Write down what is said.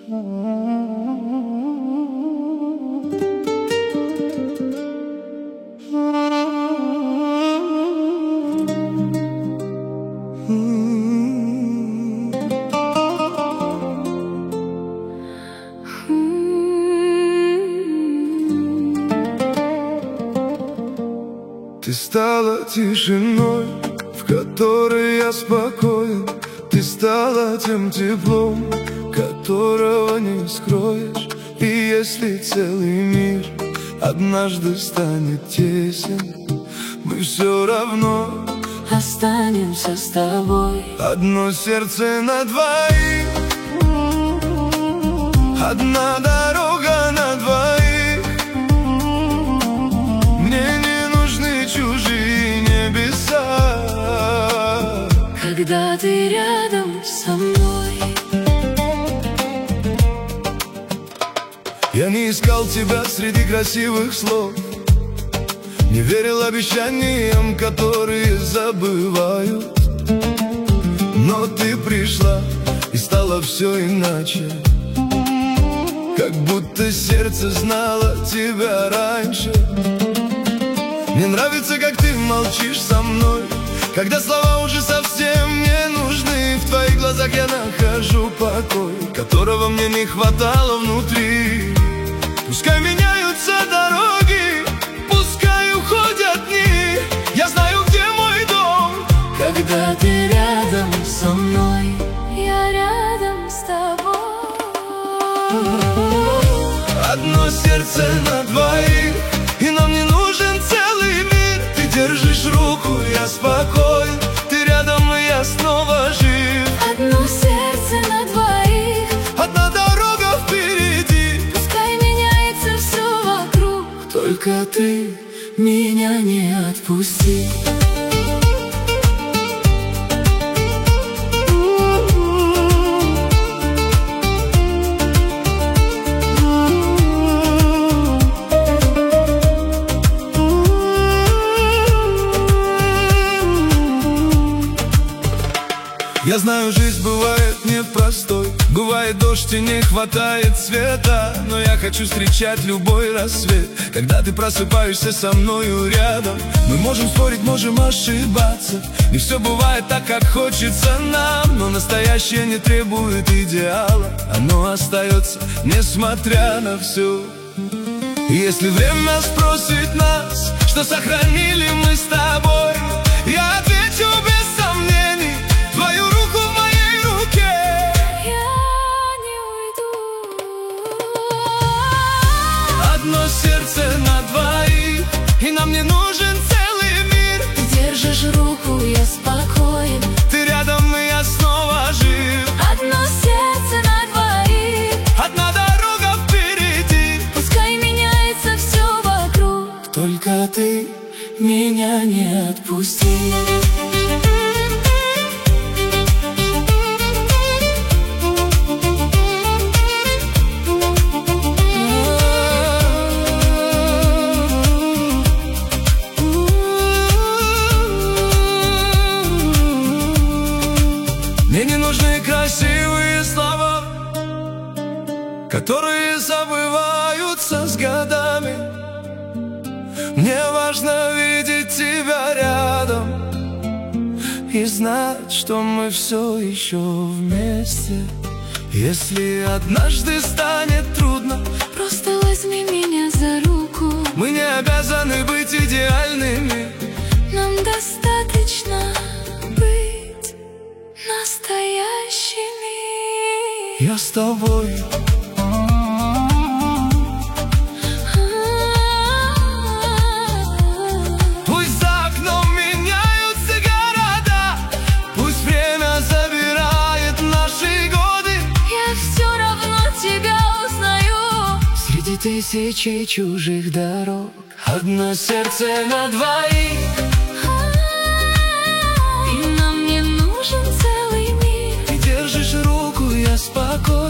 Ты стала тишиной, в которой я спокоен. Ты стала тем теплом, которого не скроешь. И если целый мир однажды станет тесен, мы все равно останемся с тобой. Одно сердце на двоих, одна дорога на двоих. Мне не нужны чужие небеса, когда ты рядом со мной. Я не искал тебя среди красивых слов, не верил обещаниям, которые забывают. Но ты пришла, и стало все иначе, как будто сердце знало тебя раньше. Мне нравится, как ты молчишь со мной, когда слова уже совсем не нужны. В твоих глазах я нахожу покой, которого мне не хватало внутри. Пускай меняются дороги, пускай уходят дни, я знаю, где мой дом. Когда ты рядом со мной, я рядом с тобой. Одно сердце на двоих, и нам не нужен целый мир. Ты держишь руку, я спокоен, ты рядом, и я снова жив. Одно сердце на двоих, одна дорога впереди. пускай меняется все вокруг, только ты меня не отпусти. Я знаю, жизнь бывает непростой, бывает дождь и не хватает света, но я хочу встречать любой рассвет, когда ты просыпаешься со мною рядом. Мы можем спорить, можем ошибаться, не все бывает так, как хочется нам, но настоящее не требует идеала, оно остается, несмотря на все. И если время спросит нас, что сохранили мы с тобой, я отвечу без сомнений: твою руку в моей руке. Я не уйду. Одно сердце на двоих, и нам не нужен целый мир. Ты держишь руку, я спокоен, Ты рядом, и я снова жив. одно сердце на двоих, Одна дорога впереди. пускай меняется все вокруг, Только ты меня не отпусти. Мне не нужны красивые слова, которые забываются с годами. Мне важно видеть тебя рядом и знать, что мы все еще вместе. Если однажды станет трудно, Просто возьми меня за руку, мы не обязаны быть идеальными. нам достаточно быть настоящими. Я с тобой. Пусть за окном меняются города, пусть время забирает наши годы, Я все равно тебя узнаю среди тысячи чужих дорог. Одно сердце на двоих, и нам не нужен целый мир. ты держишь руку, я спокоен.